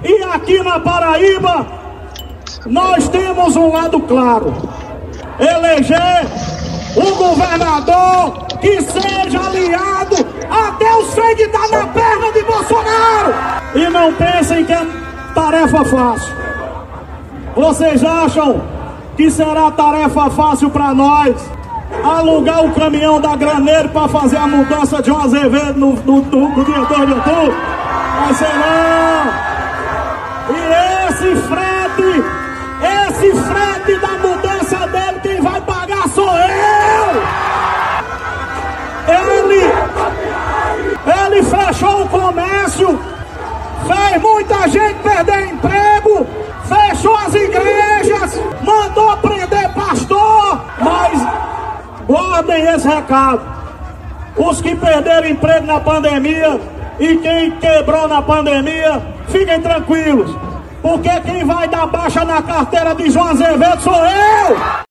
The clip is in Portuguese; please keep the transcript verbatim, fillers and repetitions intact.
E aqui na Paraíba, nós temos um lado claro: eleger um governador que seja aliado até o sangue dar na perna de Bolsonaro. E não pensem que é tarefa fácil. Vocês acham que será tarefa fácil para nós alugar o caminhão da Graneiro para fazer a mudança de um Azevedo no, no, no, no dia dois de outubro? Vai ser não! E esse frete, esse frete da mudança dele, quem vai pagar sou eu! Ele, ele fechou o comércio, fez muita gente perder emprego, fechou as igrejas, mandou prender pastor, mas guardem esse recado: os que perderam emprego na pandemia e quem quebrou na pandemia, fiquem tranquilos, porque quem vai dar baixa na carteira de João Azevedo sou eu!